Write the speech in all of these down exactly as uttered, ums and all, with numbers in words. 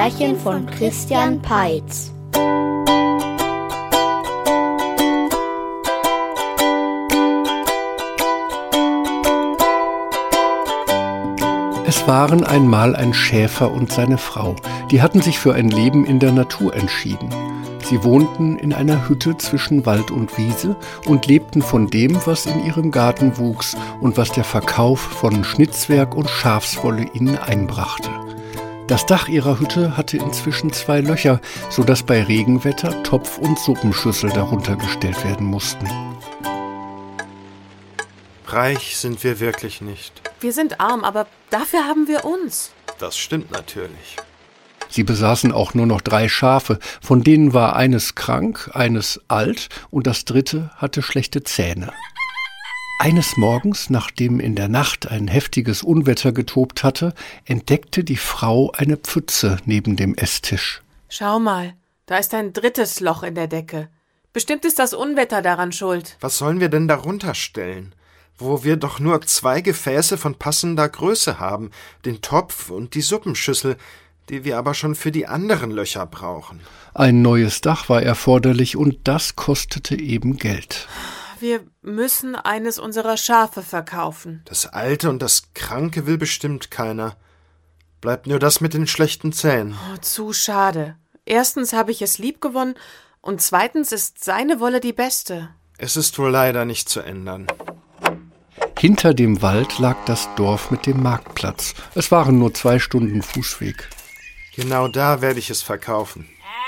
Märchen von Christian Peitz. Es waren einmal ein Schäfer und seine Frau. Die hatten sich für ein Leben in der Natur entschieden. Sie wohnten in einer Hütte zwischen Wald und Wiese und lebten von dem, was in ihrem Garten wuchs und was der Verkauf von Schnitzwerk und Schafswolle ihnen einbrachte. Das Dach ihrer Hütte hatte inzwischen zwei Löcher, sodass bei Regenwetter Topf und Suppenschüssel darunter gestellt werden mussten. Reich sind wir wirklich nicht. Wir sind arm, aber dafür haben wir uns. Das stimmt natürlich. Sie besaßen auch nur noch drei Schafe, von denen war eines krank, eines alt und das dritte hatte schlechte Zähne. Eines Morgens, nachdem in der Nacht ein heftiges Unwetter getobt hatte, entdeckte die Frau eine Pfütze neben dem Esstisch. Schau mal, da ist ein drittes Loch in der Decke. Bestimmt ist das Unwetter daran schuld. Was sollen wir denn darunter stellen, wo wir doch nur zwei Gefäße von passender Größe haben, den Topf und die Suppenschüssel, die wir aber schon für die anderen Löcher brauchen? Ein neues Dach war erforderlich und das kostete eben Geld. Wir müssen eines unserer Schafe verkaufen. Das Alte und das Kranke will bestimmt keiner. Bleibt nur das mit den schlechten Zähnen. Oh, zu schade. Erstens habe ich es lieb gewonnen und zweitens ist seine Wolle die beste. Es ist wohl leider nicht zu ändern. Hinter dem Wald lag das Dorf mit dem Marktplatz. Es waren nur zwei Stunden Fußweg. Genau da werde ich es verkaufen.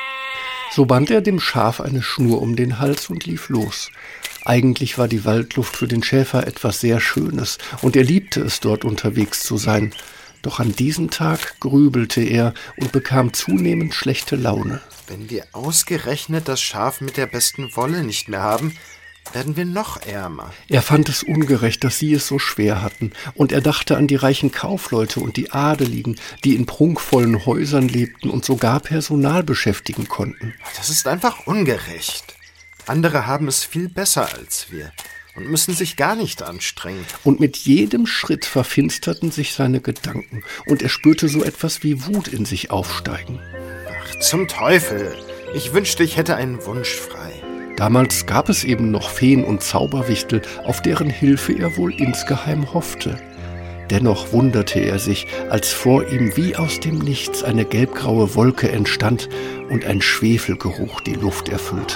So band er dem Schaf eine Schnur um den Hals und lief los. Eigentlich war die Waldluft für den Schäfer etwas sehr Schönes und er liebte es, dort unterwegs zu sein. Doch an diesem Tag grübelte er und bekam zunehmend schlechte Laune. Wenn wir ausgerechnet das Schaf mit der besten Wolle nicht mehr haben, werden wir noch ärmer. Er fand es ungerecht, dass sie es so schwer hatten, und er dachte an die reichen Kaufleute und die Adeligen, die in prunkvollen Häusern lebten und sogar Personal beschäftigen konnten. Das ist einfach ungerecht. Andere haben es viel besser als wir und müssen sich gar nicht anstrengen. Und mit jedem Schritt verfinsterten sich seine Gedanken, und er spürte so etwas wie Wut in sich aufsteigen. Ach, zum Teufel! Ich wünschte, ich hätte einen Wunsch frei. Damals gab es eben noch Feen und Zauberwichtel, auf deren Hilfe er wohl insgeheim hoffte. Dennoch wunderte er sich, als vor ihm wie aus dem Nichts eine gelbgraue Wolke entstand und ein Schwefelgeruch die Luft erfüllte.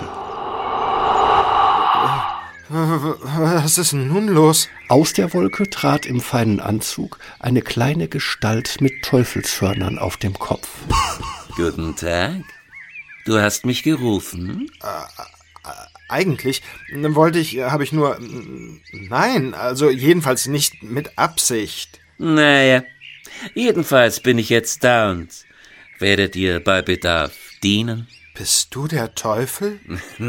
Was ist denn nun los? Aus der Wolke trat im feinen Anzug eine kleine Gestalt mit Teufelshörnern auf dem Kopf. Guten Tag. Du hast mich gerufen? Äh, Eigentlich wollte ich, habe ich nur, nein, also jedenfalls nicht mit Absicht. Naja, jedenfalls bin ich jetzt da und werde dir bei Bedarf dienen. Bist du der Teufel?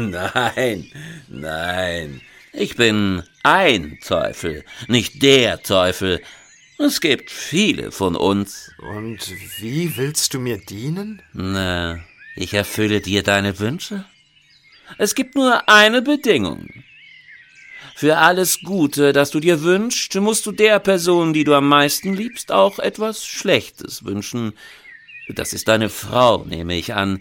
Nein, nein, ich bin ein Teufel, nicht der Teufel. Es gibt viele von uns. Und wie willst du mir dienen? Na, ich erfülle dir deine Wünsche. Es gibt nur eine Bedingung. Für alles Gute, das du dir wünschst, musst du der Person, die du am meisten liebst, auch etwas Schlechtes wünschen. Das ist deine Frau, nehme ich an.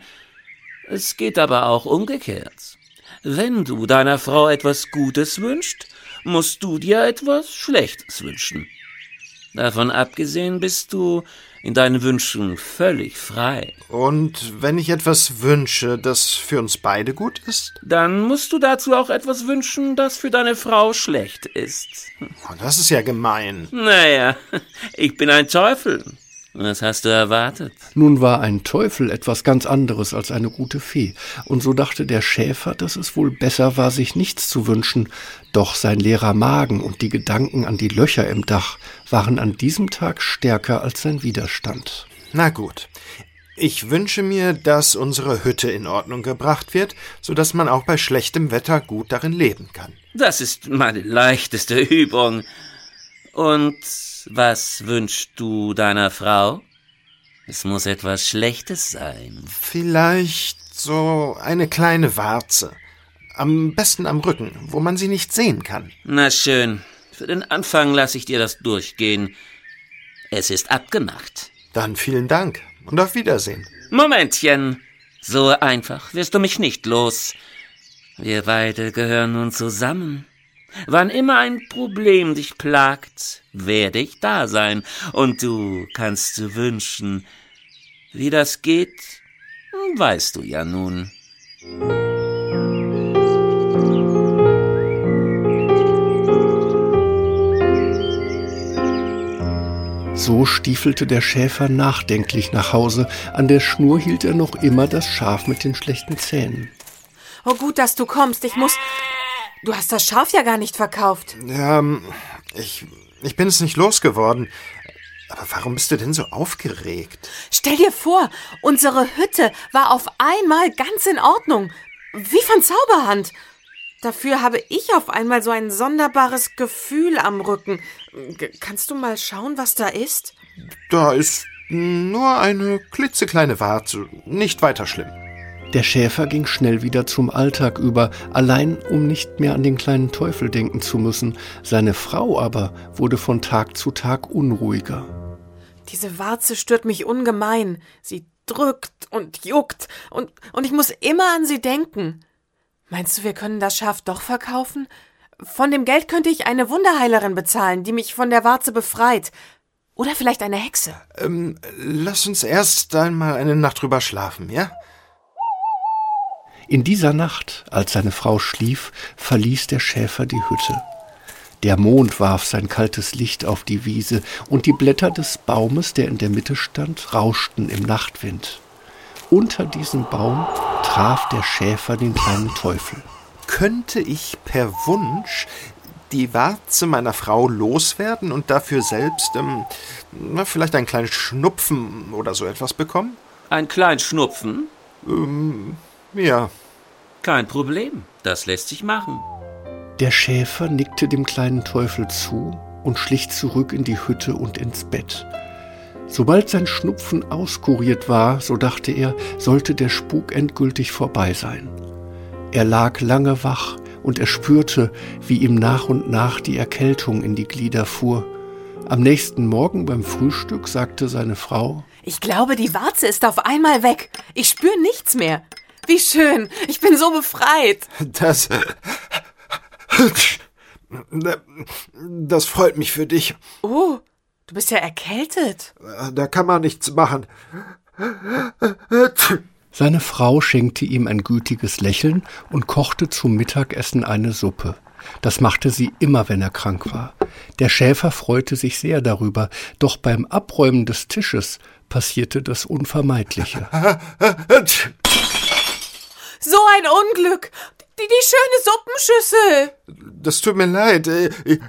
Es geht aber auch umgekehrt. Wenn du deiner Frau etwas Gutes wünschst, musst du dir etwas Schlechtes wünschen. Davon abgesehen bist du in deinen Wünschen völlig frei. Und wenn ich etwas wünsche, das für uns beide gut ist? Dann musst du dazu auch etwas wünschen, das für deine Frau schlecht ist. Oh, das ist ja gemein. Naja, ich bin ein Teufel. Was hast du erwartet? Nun war ein Teufel etwas ganz anderes als eine gute Fee, und so dachte der Schäfer, dass es wohl besser war, sich nichts zu wünschen. Doch sein leerer Magen und die Gedanken an die Löcher im Dach waren an diesem Tag stärker als sein Widerstand. Na gut, ich wünsche mir, dass unsere Hütte in Ordnung gebracht wird, sodass man auch bei schlechtem Wetter gut darin leben kann. Das ist meine leichteste Übung. Und was wünschst du deiner Frau? Es muss etwas Schlechtes sein. Vielleicht so eine kleine Warze. Am besten am Rücken, wo man sie nicht sehen kann. Na schön. Für den Anfang lasse ich dir das durchgehen. Es ist abgemacht. Dann vielen Dank und auf Wiedersehen. Momentchen, so einfach wirst du mich nicht los. Wir beide gehören nun zusammen. Wann immer ein Problem dich plagt, werde ich da sein, und du kannst dir wünschen. Wie das geht, weißt du ja nun. So stiefelte der Schäfer nachdenklich nach Hause. An der Schnur hielt er noch immer das Schaf mit den schlechten Zähnen. Oh, gut, dass du kommst. Ich muss... Du hast das Schaf ja gar nicht verkauft. Ja, ich, ich bin es nicht losgeworden. Aber warum bist du denn so aufgeregt? Stell dir vor, unsere Hütte war auf einmal ganz in Ordnung. Wie von Zauberhand. Dafür habe ich auf einmal so ein sonderbares Gefühl am Rücken. G- kannst du mal schauen, was da ist? Da ist nur eine klitzekleine Warze, nicht weiter schlimm. Der Schäfer ging schnell wieder zum Alltag über, allein um nicht mehr an den kleinen Teufel denken zu müssen. Seine Frau aber wurde von Tag zu Tag unruhiger. Diese Warze stört mich ungemein. Sie drückt und juckt und, und ich muss immer an sie denken. Meinst du, wir können das Schaf doch verkaufen? Von dem Geld könnte ich eine Wunderheilerin bezahlen, die mich von der Warze befreit. Oder vielleicht eine Hexe. Ähm, lass uns erst einmal eine Nacht drüber schlafen, ja? In dieser Nacht, als seine Frau schlief, verließ der Schäfer die Hütte. Der Mond warf sein kaltes Licht auf die Wiese, und die Blätter des Baumes, der in der Mitte stand, rauschten im Nachtwind. Unter diesem Baum traf der Schäfer den kleinen Teufel. Könnte ich per Wunsch die Warze meiner Frau loswerden und dafür selbst, ähm, na, vielleicht einen kleinen Schnupfen oder so etwas bekommen? Ein kleinen Schnupfen? Ähm, ja. Kein Problem, das lässt sich machen. Der Schäfer nickte dem kleinen Teufel zu und schlich zurück in die Hütte und ins Bett. Sobald sein Schnupfen auskuriert war, so dachte er, sollte der Spuk endgültig vorbei sein. Er lag lange wach und er spürte, wie ihm nach und nach die Erkältung in die Glieder fuhr. Am nächsten Morgen beim Frühstück sagte seine Frau: Ich glaube, die Warze ist auf einmal weg. Ich spüre nichts mehr. Wie schön, ich bin so befreit. Das... Das freut mich für dich. Oh, du bist ja erkältet. Da kann man nichts machen. Seine Frau schenkte ihm ein gütiges Lächeln und kochte zum Mittagessen eine Suppe. Das machte sie immer, wenn er krank war. Der Schäfer freute sich sehr darüber, doch beim Abräumen des Tisches passierte das Unvermeidliche. So ein Unglück! Die, die schöne Suppenschüssel! Das tut mir leid. Ich, ich,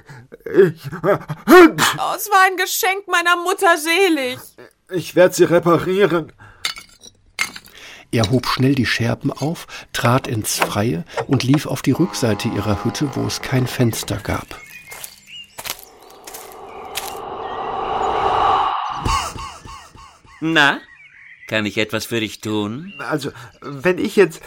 Oh, es war ein Geschenk meiner Mutter selig. ich werde sie reparieren. Er hob schnell die Scherben auf, trat ins Freie und lief auf die Rückseite ihrer Hütte, wo es kein Fenster gab. Na, kann ich etwas für dich tun? Also, wenn ich jetzt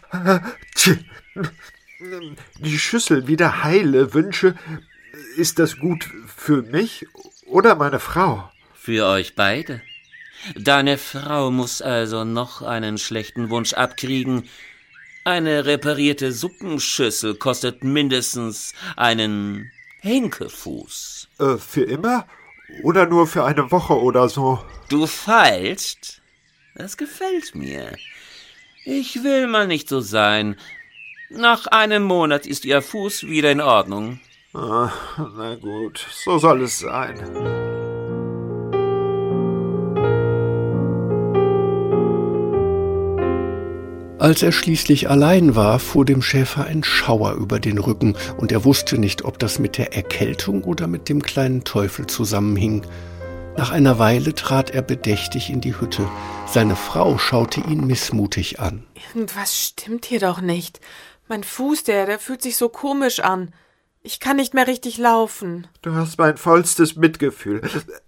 die Schüssel wieder heile wünsche, ist das gut für mich oder meine Frau? Für euch beide. Deine Frau muss also noch einen schlechten Wunsch abkriegen. Eine reparierte Suppenschüssel kostet mindestens einen Hinkefuß. Äh, für immer? Oder nur für eine Woche oder so? Du feilst? Das gefällt mir. Ich will mal nicht so sein. Nach einem Monat ist ihr Fuß wieder in Ordnung. Ah, na gut, so soll es sein. Als er schließlich allein war, fuhr dem Schäfer ein Schauer über den Rücken, und er wusste nicht, ob das mit der Erkältung oder mit dem kleinen Teufel zusammenhing. Nach einer Weile trat er bedächtig in die Hütte. Seine Frau schaute ihn missmutig an. Irgendwas stimmt hier doch nicht. Mein Fuß, der, der fühlt sich so komisch an. Ich kann nicht mehr richtig laufen. Du hast mein vollstes Mitgefühl.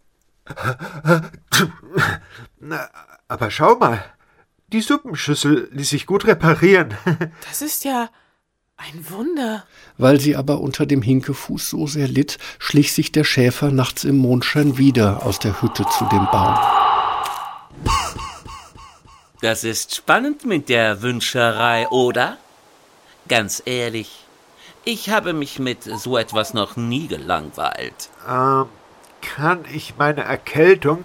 Na, aber schau mal. Die Suppenschüssel ließ sich gut reparieren. Das ist ja ein Wunder. Weil sie aber unter dem Hinkefuß so sehr litt, schlich sich der Schäfer nachts im Mondschein wieder aus der Hütte zu dem Baum. Das ist spannend mit der Wünscherei, oder? Ganz ehrlich, ich habe mich mit so etwas noch nie gelangweilt. Ähm, kann ich meine Erkältung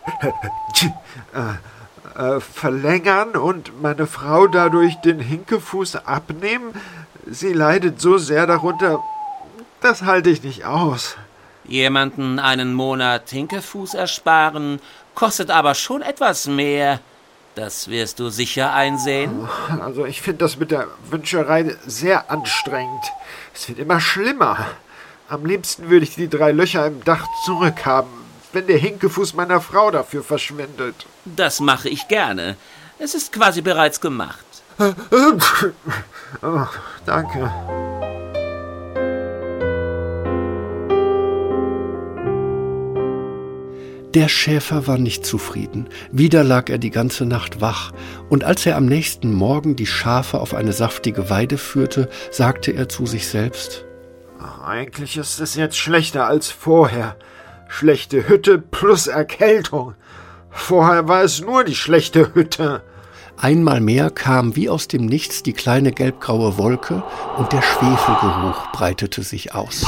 äh, äh, verlängern und meine Frau dadurch den Hinkefuß abnehmen? Sie leidet so sehr darunter, das halte ich nicht aus. Jemanden einen Monat Hinkefuß ersparen, kostet aber schon etwas mehr. Das wirst du sicher einsehen. Also ich finde das mit der Wünscherei sehr anstrengend. Es wird immer schlimmer. Am liebsten würde ich die drei Löcher im Dach zurückhaben, wenn der Hinkefuß meiner Frau dafür verschwindet. Das mache ich gerne. Es ist quasi bereits gemacht. Oh, danke. Der Schäfer war nicht zufrieden. Wieder lag er die ganze Nacht wach. Und als er am nächsten Morgen die Schafe auf eine saftige Weide führte, sagte er zu sich selbst: Eigentlich ist es jetzt schlechter als vorher. Schlechte Hütte plus Erkältung. Vorher war es nur die schlechte Hütte. Einmal mehr kam wie aus dem Nichts die kleine gelbgraue Wolke und der Schwefelgeruch breitete sich aus.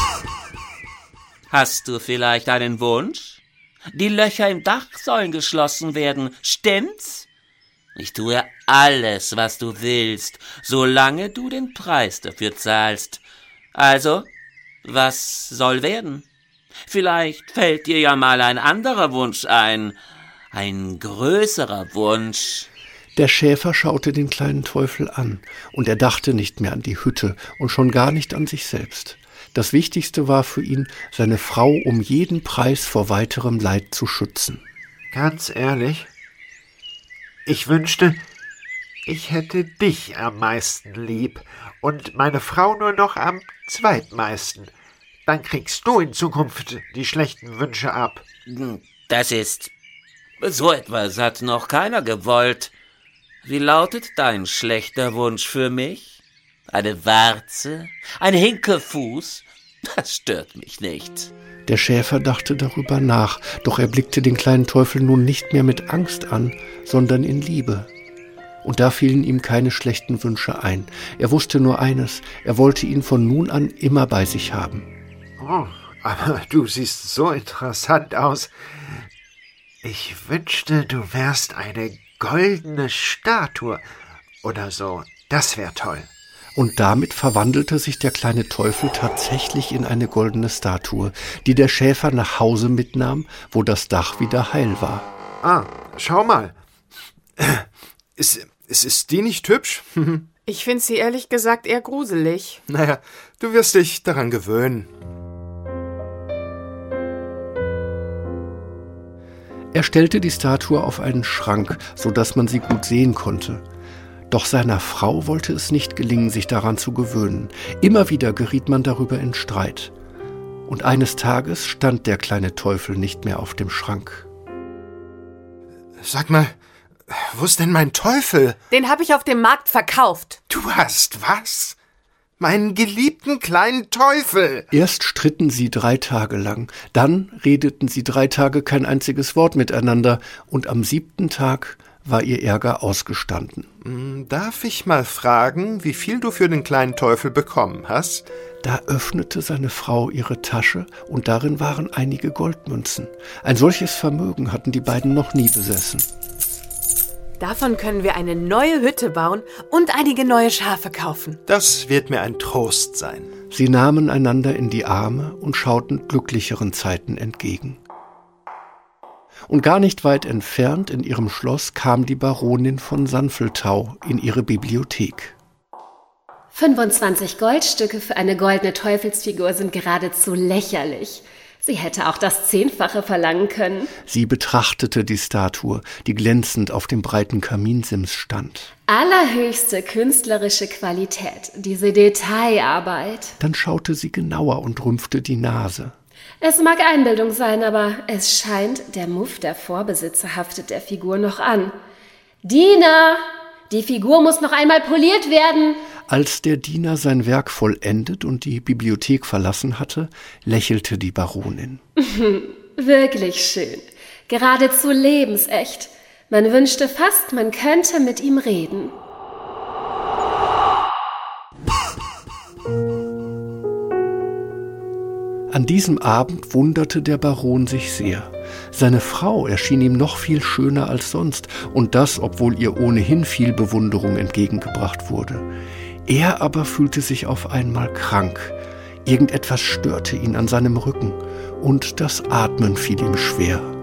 Hast du vielleicht einen Wunsch? Die Löcher im Dach sollen geschlossen werden, stimmt's? Ich tue alles, was du willst, solange du den Preis dafür zahlst. Also, was soll werden? Vielleicht fällt dir ja mal ein anderer Wunsch ein, ein größerer Wunsch. Der Schäfer schaute den kleinen Teufel an, und er dachte nicht mehr an die Hütte und schon gar nicht an sich selbst. Das Wichtigste war für ihn, seine Frau um jeden Preis vor weiterem Leid zu schützen. Ganz ehrlich, ich wünschte, ich hätte dich am meisten lieb und meine Frau nur noch am zweitmeisten. Dann kriegst du in Zukunft die schlechten Wünsche ab. Das ist... So etwas hat noch keiner gewollt. Wie lautet dein schlechter Wunsch für mich? Eine Warze? Ein Hinkefuß? Das stört mich nicht. Der Schäfer dachte darüber nach, doch er blickte den kleinen Teufel nun nicht mehr mit Angst an, sondern in Liebe. Und da fielen ihm keine schlechten Wünsche ein. Er wusste nur eines, er wollte ihn von nun an immer bei sich haben. Oh, aber du siehst so interessant aus. Ich wünschte, du wärst eine goldene Statue oder so. Das wäre toll. Und damit verwandelte sich der kleine Teufel tatsächlich in eine goldene Statue, die der Schäfer nach Hause mitnahm, wo das Dach wieder heil war. Ah, schau mal. Ist, ist, ist die nicht hübsch? Ich finde sie ehrlich gesagt eher gruselig. Naja, du wirst dich daran gewöhnen. Er stellte die Statue auf einen Schrank, so dass man sie gut sehen konnte. Doch seiner Frau wollte es nicht gelingen, sich daran zu gewöhnen. Immer wieder geriet man darüber in Streit. Und eines Tages stand der kleine Teufel nicht mehr auf dem Schrank. Sag mal, wo ist denn mein Teufel? Den habe ich auf dem Markt verkauft. Du hast was? Meinen geliebten kleinen Teufel! Erst stritten sie drei Tage lang, dann redeten sie drei Tage kein einziges Wort miteinander, und am siebten Tag war ihr Ärger ausgestanden. Darf ich mal fragen, wie viel du für den kleinen Teufel bekommen hast? Da öffnete seine Frau ihre Tasche, und darin waren einige Goldmünzen. Ein solches Vermögen hatten die beiden noch nie besessen. Davon können wir eine neue Hütte bauen und einige neue Schafe kaufen. Das wird mir ein Trost sein. Sie nahmen einander in die Arme und schauten glücklicheren Zeiten entgegen. Und gar nicht weit entfernt in ihrem Schloss kam die Baronin von Sanfeltau in ihre Bibliothek. fünfundzwanzig Goldstücke für eine goldene Teufelsfigur sind geradezu lächerlich. Sie hätte auch das Zehnfache verlangen können. Sie betrachtete die Statue, die glänzend auf dem breiten Kaminsims stand. Allerhöchste künstlerische Qualität, diese Detailarbeit. Dann schaute sie genauer und rümpfte die Nase. Es mag Einbildung sein, aber es scheint, der Muff der Vorbesitzer haftet der Figur noch an. Diener, die Figur muss noch einmal poliert werden. Als der Diener sein Werk vollendet und die Bibliothek verlassen hatte, lächelte die Baronin. Wirklich schön, geradezu lebensecht. Man wünschte fast, man könnte mit ihm reden. An diesem Abend wunderte der Baron sich sehr. Seine Frau erschien ihm noch viel schöner als sonst, und das, obwohl ihr ohnehin viel Bewunderung entgegengebracht wurde. Er aber fühlte sich auf einmal krank. Irgendetwas störte ihn an seinem Rücken, und das Atmen fiel ihm schwer.